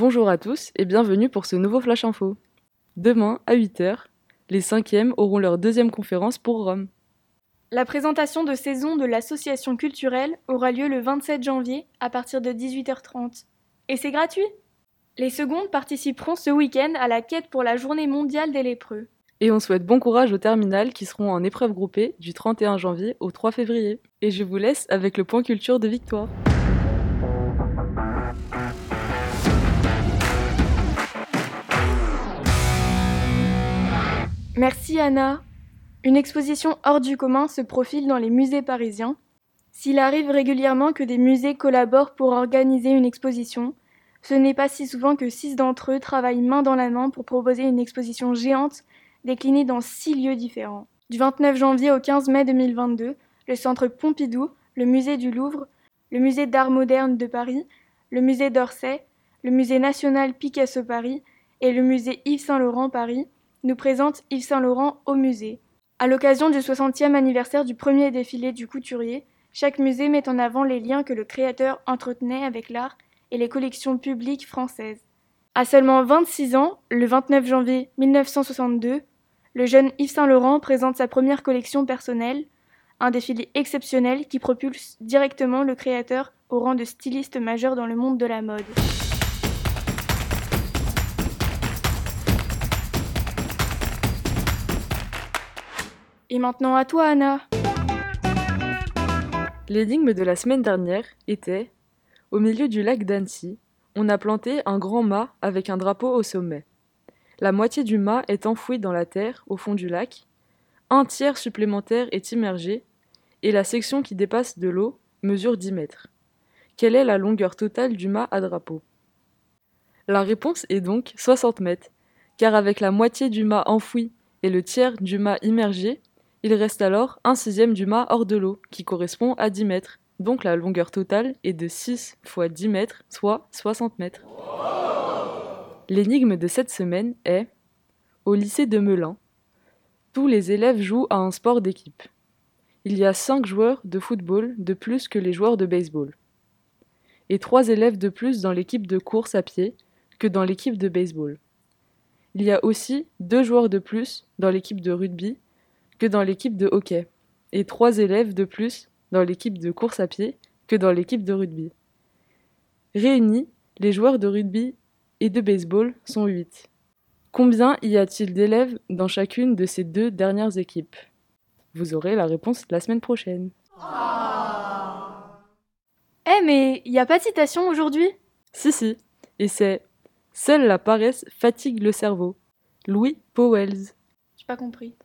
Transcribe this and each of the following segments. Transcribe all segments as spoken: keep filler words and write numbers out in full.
Bonjour à tous et bienvenue pour ce nouveau Flash Info. Demain, à huit heures, les cinquièmes auront leur deuxième conférence pour Rome. La présentation de saison de l'association culturelle aura lieu le vingt-sept janvier à partir de dix-huit heures trente. Et c'est gratuit! Les secondes participeront ce week-end à la quête pour la journée mondiale des lépreux. Et on souhaite bon courage aux terminales qui seront en épreuve groupée du trente et un janvier au trois février. Et je vous laisse avec le point culture de Victoire. Merci Anna. Une exposition hors du commun se profile dans les musées parisiens. S'il arrive régulièrement que des musées collaborent pour organiser une exposition, ce n'est pas si souvent que six d'entre eux travaillent main dans la main pour proposer une exposition géante déclinée dans six lieux différents. Du vingt-neuf janvier au quinze mai deux mille vingt-deux, le Centre Pompidou, le Musée du Louvre, le Musée d'Art Moderne de Paris, le Musée d'Orsay, le Musée National Picasso Paris et le Musée Yves Saint Laurent Paris nous présentent Yves Saint Laurent au musée. À l'occasion du soixantième anniversaire du premier défilé du couturier, chaque musée met en avant les liens que le créateur entretenait avec l'art et les collections publiques françaises. À seulement vingt-six ans, le vingt-neuf janvier mille neuf cent soixante-deux, le jeune Yves Saint Laurent présente sa première collection personnelle, un défilé exceptionnel qui propulse directement le créateur au rang de styliste majeur dans le monde de la mode. Et maintenant à toi, Anna. L'énigme de la semaine dernière était « Au milieu du lac d'Annecy, on a planté un grand mât avec un drapeau au sommet. La moitié du mât est enfouie dans la terre au fond du lac, un tiers supplémentaire est immergé, et la section qui dépasse de l'eau mesure dix mètres. Quelle est la longueur totale du mât à drapeau ?» La réponse est donc soixante mètres, car avec la moitié du mât enfoui et le tiers du mât immergé, il reste alors un sixième du mât hors de l'eau, qui correspond à dix mètres. Donc la longueur totale est de six fois dix mètres, soit soixante mètres. L'énigme de cette semaine est « Au lycée de Melun, tous les élèves jouent à un sport d'équipe. Il y a cinq joueurs de football de plus que les joueurs de baseball. Et trois élèves de plus dans l'équipe de course à pied que dans l'équipe de baseball. Il y a aussi deux joueurs de plus dans l'équipe de rugby que dans l'équipe de hockey, et trois élèves de plus dans l'équipe de course à pied que dans l'équipe de rugby. Réunis, les joueurs de rugby et de baseball sont huit. Combien y a-t-il d'élèves dans chacune de ces deux dernières équipes ? Vous aurez la réponse la semaine prochaine. Eh hey, mais y a pas de citation aujourd'hui ? Si si, et c'est « Seule la paresse fatigue le cerveau ». Louis Pauwels. J'ai pas compris.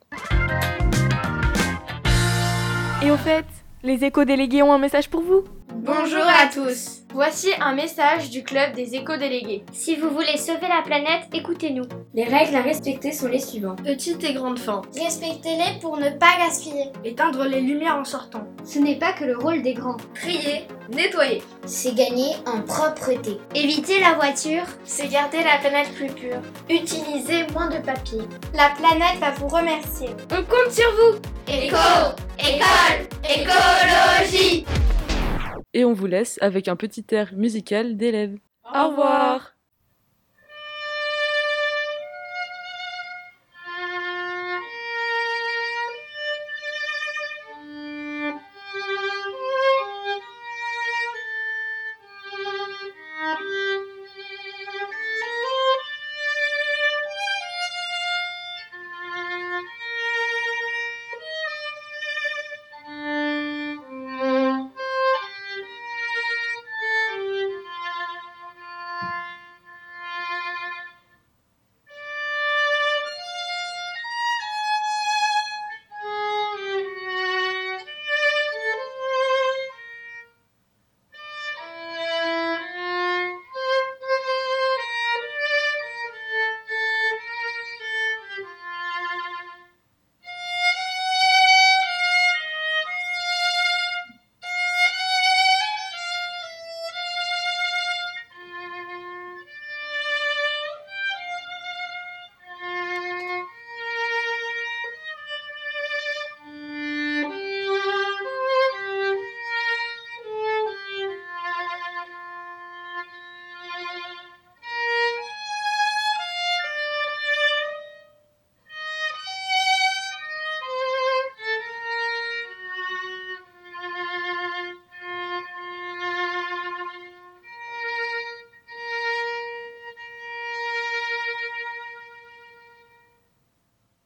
Et au fait, les éco-délégués ont un message pour vous. Bonjour à tous. Voici un message du club des éco-délégués. Si vous voulez sauver la planète, écoutez-nous. Les règles à respecter sont les suivantes. Petite et grande fin. Respectez-les pour ne pas gaspiller. Éteindre les lumières en sortant. Ce n'est pas que le rôle des grands. Trier, nettoyer. C'est gagner en propreté. Éviter la voiture. C'est garder la planète plus pure. Utiliser moins de papier. La planète va vous remercier. On compte sur vous. Éco, école, écologie. Et on vous laisse avec un petit air musical d'élèves. Au revoir.